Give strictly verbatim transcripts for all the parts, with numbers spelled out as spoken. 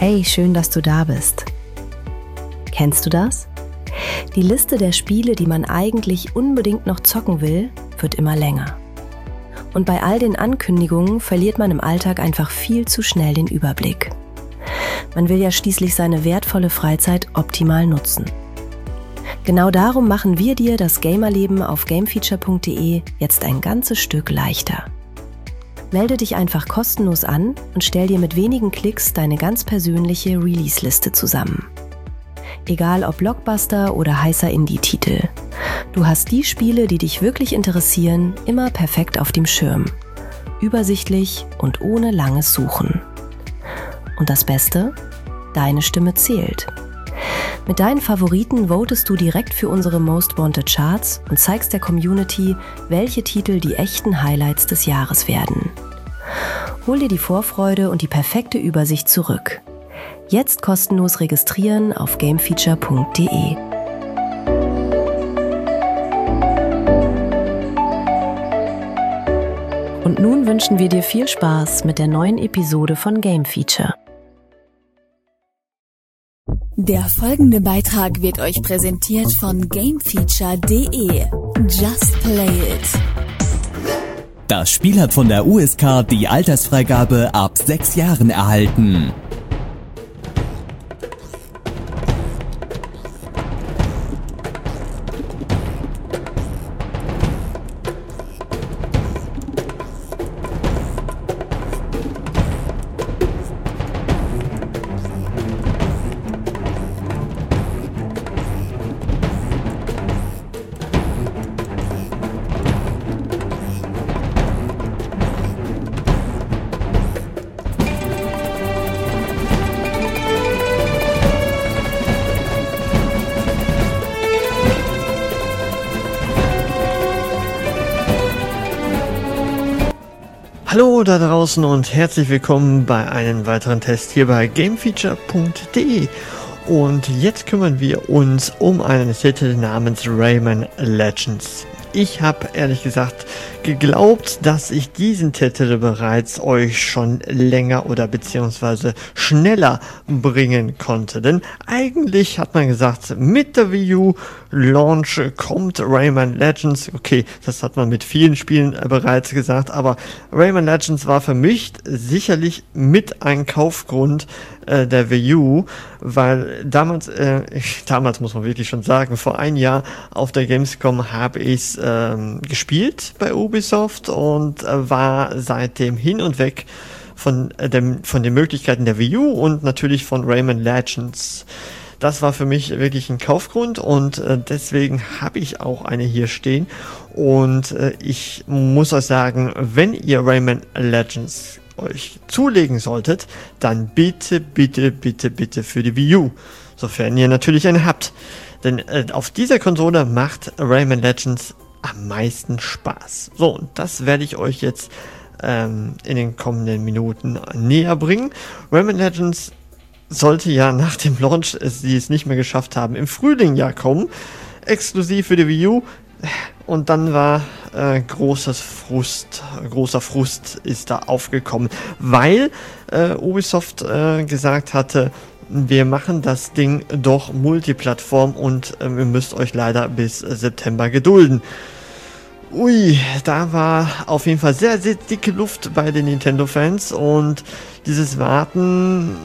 Hey, schön, dass du da bist. Kennst du das? Die Liste der Spiele, die man eigentlich unbedingt noch zocken will, wird immer länger. Und bei all den Ankündigungen verliert man im Alltag einfach viel zu schnell den Überblick. Man will ja schließlich seine wertvolle Freizeit optimal nutzen. Genau darum machen wir dir das Gamerleben auf gamefeature punkt de jetzt ein ganzes Stück leichter. Melde dich einfach kostenlos an und stell dir mit wenigen Klicks deine ganz persönliche Release-Liste zusammen. Egal ob Blockbuster oder heißer Indie-Titel. Du hast die Spiele, die dich wirklich interessieren, immer perfekt auf dem Schirm. Übersichtlich und ohne langes Suchen. Und das Beste? Deine Stimme zählt. Mit deinen Favoriten votest du direkt für unsere Most Wanted Charts und zeigst der Community, welche Titel die echten Highlights des Jahres werden. Hol dir die Vorfreude und die perfekte Übersicht zurück. Jetzt kostenlos registrieren auf gamefeature punkt de. Und nun wünschen wir dir viel Spaß mit der neuen Episode von Game Feature. Der folgende Beitrag wird euch präsentiert von gamefeature punkt de. Just play it. Das Spiel hat von der U S K die Altersfreigabe ab sechs Jahren erhalten. Hallo da draußen und herzlich willkommen bei einem weiteren Test hier bei gamefeature punkt de. Und jetzt kümmern wir uns um einen Titel namens Rayman Legends. Ich habe ehrlich gesagt geglaubt, dass ich diesen Titel bereits euch schon länger oder beziehungsweise schneller bringen konnte. Denn eigentlich hat man gesagt, mit der Wii U Launch kommt Rayman Legends. Okay, das hat man mit vielen Spielen bereits gesagt, aber Rayman Legends war für mich sicherlich mit ein Kaufgrund äh, der Wii U, weil damals, äh, ich, damals muss man wirklich schon sagen, vor ein Jahr auf der Gamescom habe ich es ähm, gespielt bei Ubisoft und äh, war seitdem hin und weg von, äh, dem, von den Möglichkeiten der Wii U und natürlich von Rayman Legends. Das war für mich wirklich ein Kaufgrund und äh, deswegen habe ich auch eine hier stehen. Und äh, ich muss euch sagen, wenn ihr Rayman Legends euch zulegen solltet, dann bitte, bitte, bitte, bitte für die Wii U. Sofern ihr natürlich eine habt. Denn äh, auf dieser Konsole macht Rayman Legends am meisten Spaß. So, und das werde ich euch jetzt ähm, in den kommenden Minuten näher bringen. Rayman Legends sollte ja nach dem Launch, es, sie es nicht mehr geschafft haben, im Frühling ja kommen, exklusiv für die Wii U. Und dann war äh, großes Frust, großer Frust ist da aufgekommen, weil äh, Ubisoft äh, gesagt hatte, wir machen das Ding doch Multiplattform und äh, ihr müsst euch leider bis äh, September gedulden. Ui, da war auf jeden Fall sehr, sehr dicke Luft bei den Nintendo-Fans und dieses Warten,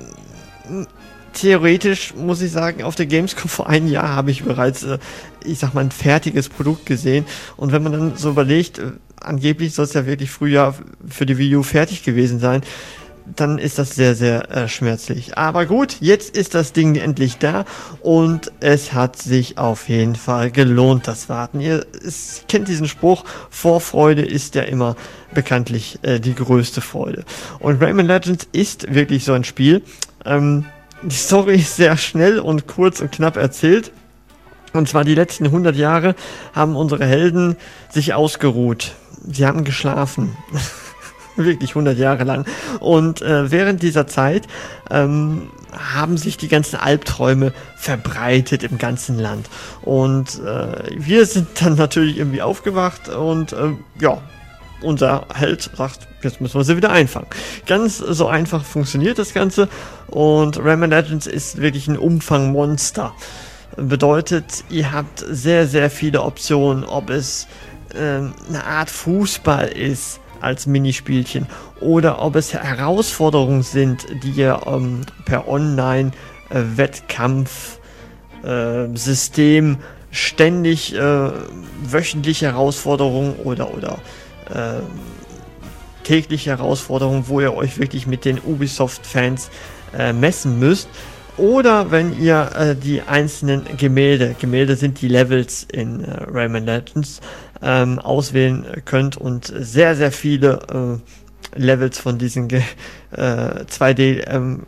theoretisch muss ich sagen, auf der Gamescom vor einem Jahr habe ich bereits, äh, ich sag mal, ein fertiges Produkt gesehen und wenn man dann so überlegt, äh, angeblich soll es ja wirklich Frühjahr für die Wii U fertig gewesen sein, dann ist das sehr, sehr äh, schmerzlich. Aber gut, jetzt ist das Ding endlich da und es hat sich auf jeden Fall gelohnt, das Warten. Ihr es, kennt diesen Spruch, Vorfreude ist ja immer bekanntlich äh, die größte Freude. Und Rayman Legends ist wirklich so ein Spiel. Ähm, die Story ist sehr schnell und kurz und knapp erzählt. Und zwar die letzten hundert Jahre haben unsere Helden sich ausgeruht. Sie haben geschlafen. Wirklich hundert Jahre lang. Und äh, während dieser Zeit ähm, haben sich die ganzen Albträume verbreitet im ganzen Land. Und äh, wir sind dann natürlich irgendwie aufgewacht und äh, ja, unser Held sagt, jetzt müssen wir sie wieder einfangen. Ganz so einfach funktioniert das Ganze und Rayman Legends ist wirklich ein Umfangmonster. Bedeutet, ihr habt sehr, sehr viele Optionen, ob es ähm, eine Art Fußball ist als Minispielchen oder ob es Herausforderungen sind, die ihr ähm, per Online-Wettkampf-System äh, ständig äh, wöchentliche Herausforderungen oder oder äh, tägliche Herausforderungen, wo ihr euch wirklich mit den Ubisoft-Fans äh, messen müsst. Oder wenn ihr äh, die einzelnen Gemälde, Gemälde sind die Levels in äh, Rayman Legends, ähm, auswählen könnt und sehr, sehr viele äh, Levels von diesen Ge- äh, zwei D ähm,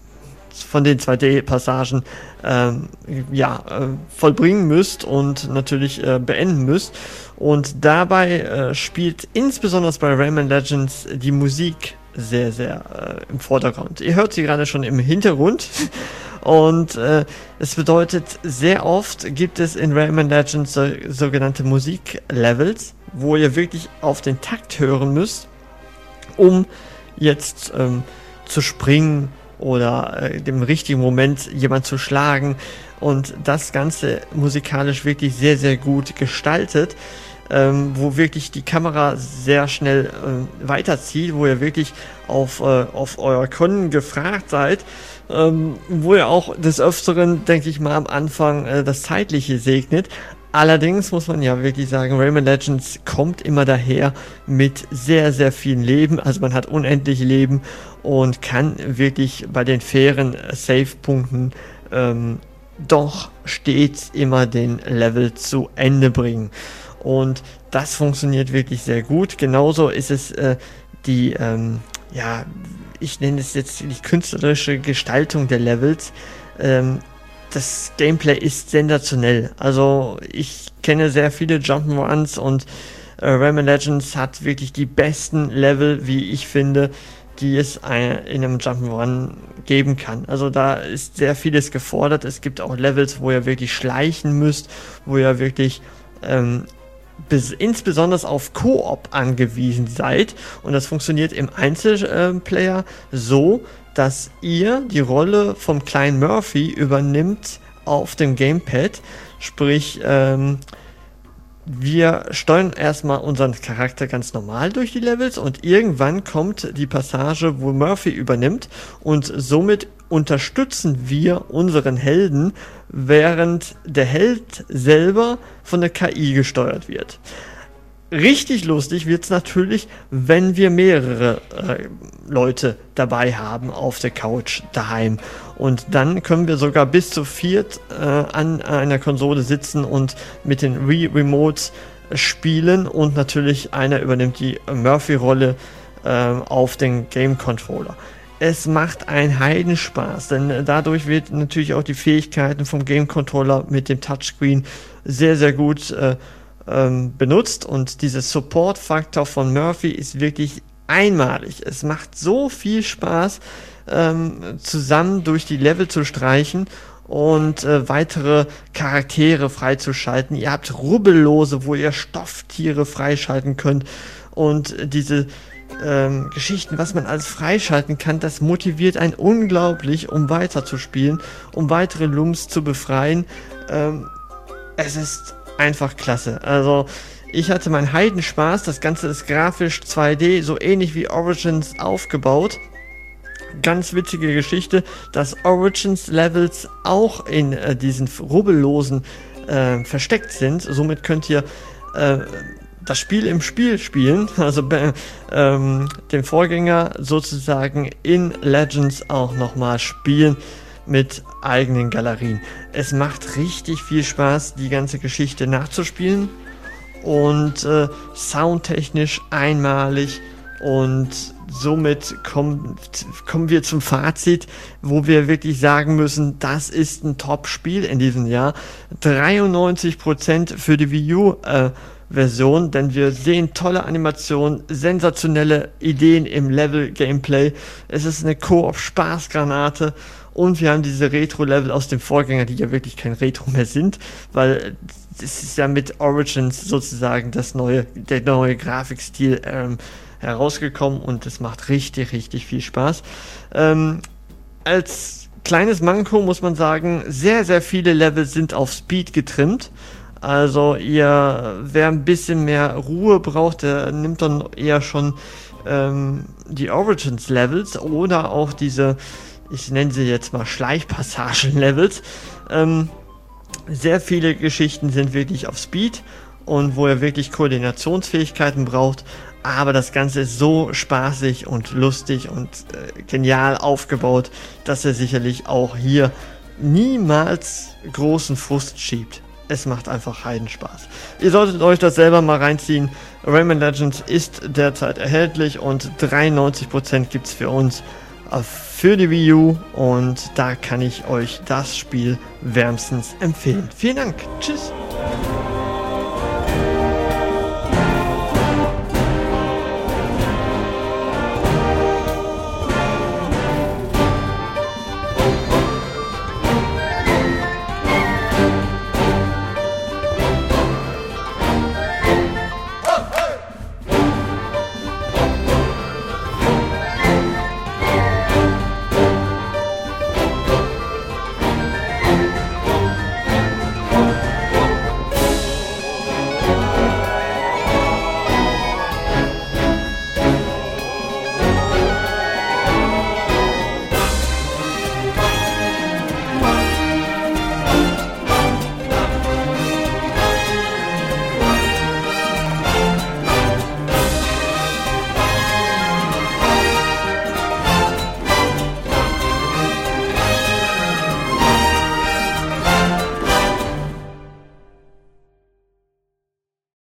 von den zwei D-Passagen ähm, ja, äh, vollbringen müsst und natürlich äh, beenden müsst. Und dabei äh, spielt insbesondere bei Rayman Legends die Musik sehr, sehr äh, im Vordergrund. Ihr hört sie gerade schon im Hintergrund. Und äh, es bedeutet, sehr oft gibt es in Rayman Legends so, sogenannte Musiklevels, wo ihr wirklich auf den Takt hören müsst, um jetzt ähm, zu springen oder äh, im richtigen Moment jemand zu schlagen und das Ganze musikalisch wirklich sehr, sehr gut gestaltet, ähm, wo wirklich die Kamera sehr schnell äh, weiterzieht, wo ihr wirklich auf, äh, auf euer Können gefragt seid, ähm, wo ihr auch des Öfteren, denke ich mal, am Anfang äh, das Zeitliche segnet. Allerdings muss man ja wirklich sagen, Rayman Legends kommt immer daher mit sehr, sehr vielen Leben. Also man hat unendlich Leben und kann wirklich bei den fairen Save-Punkten ähm, doch stets immer den Level zu Ende bringen. Und das funktioniert wirklich sehr gut. Genauso ist es äh, die, ähm, ja, ich nenne es jetzt die künstlerische Gestaltung der Levels. Ähm, Das Gameplay ist sensationell. Also ich kenne sehr viele Jump'n'Runs und äh, Rayman Legends hat wirklich die besten Level, wie ich finde, die es ein, in einem Jump'n'Run geben kann. Also da ist sehr vieles gefordert. Es gibt auch Levels, wo ihr wirklich schleichen müsst, wo ihr wirklich ähm, bis, insbesondere auf Koop angewiesen seid. Und das funktioniert im Einzelplayer so, dass ihr die Rolle vom kleinen Murphy übernimmt auf dem Gamepad. Sprich, ähm, wir steuern erstmal unseren Charakter ganz normal durch die Levels und irgendwann kommt die Passage, wo Murphy übernimmt und somit unterstützen wir unseren Helden, während der Held selber von der K I gesteuert wird. Richtig lustig wird es natürlich, wenn wir mehrere äh, Leute dabei haben auf der Couch daheim. Und dann können wir sogar bis zu viert äh, an einer Konsole sitzen und mit den Wii-Remotes spielen. Und natürlich einer übernimmt die Murphy-Rolle äh, auf den Game-Controller. Es macht einen Heidenspaß, denn dadurch wird natürlich auch die Fähigkeiten vom Game-Controller mit dem Touchscreen sehr, sehr gut äh, benutzt und dieser Support-Faktor von Murphy ist wirklich einmalig. Es macht so viel Spaß, ähm, zusammen durch die Level zu streichen und äh, weitere Charaktere freizuschalten. Ihr habt Rubbellose, wo ihr Stofftiere freischalten könnt und diese ähm, Geschichten, was man alles freischalten kann, das motiviert einen unglaublich, um weiter zu spielen, um weitere Lums zu befreien. Ähm, es ist einfach klasse. Also ich hatte meinen Heidenspaß. Das Ganze ist grafisch zwei D, so ähnlich wie Origins aufgebaut. Ganz witzige Geschichte, dass Origins Levels auch in äh, diesen Rubbellosen äh, versteckt sind. Somit könnt ihr äh, das Spiel im Spiel spielen, also äh, ähm, den Vorgänger sozusagen in Legends auch nochmal spielen mit eigenen Galerien. Es macht richtig viel Spaß, die ganze Geschichte nachzuspielen und äh, soundtechnisch einmalig und somit kommt, kommen wir zum Fazit, wo wir wirklich sagen müssen, das ist ein Top-Spiel in diesem Jahr. dreiundneunzig Prozent für die Wii U äh, Version, denn wir sehen tolle Animationen, sensationelle Ideen im Level-Gameplay. Es ist eine Koop-Spaßgranate Und wir haben diese Retro-Level aus dem Vorgänger, die ja wirklich kein Retro mehr sind, weil es ist ja mit Origins sozusagen das neue, der neue Grafikstil ähm, herausgekommen und es macht richtig, richtig viel Spaß. Ähm, als kleines Manko muss man sagen, sehr, sehr viele Level sind auf Speed getrimmt. Also ihr, wer ein bisschen mehr Ruhe braucht, der nimmt dann eher schon ähm, die Origins-Levels oder auch diese, ich nenne sie jetzt mal Schleichpassagen-Levels. Ähm, sehr viele Geschichten sind wirklich auf Speed und wo ihr wirklich Koordinationsfähigkeiten braucht. Aber das Ganze ist so spaßig und lustig und äh, genial aufgebaut, dass er sicherlich auch hier niemals großen Frust schiebt. Es macht einfach Heidenspaß. Ihr solltet euch das selber mal reinziehen. Rayman Legends ist derzeit erhältlich und dreiundneunzig Prozent gibt es für uns für die Wii U und da kann ich euch das Spiel wärmstens empfehlen. Vielen Dank. Tschüss.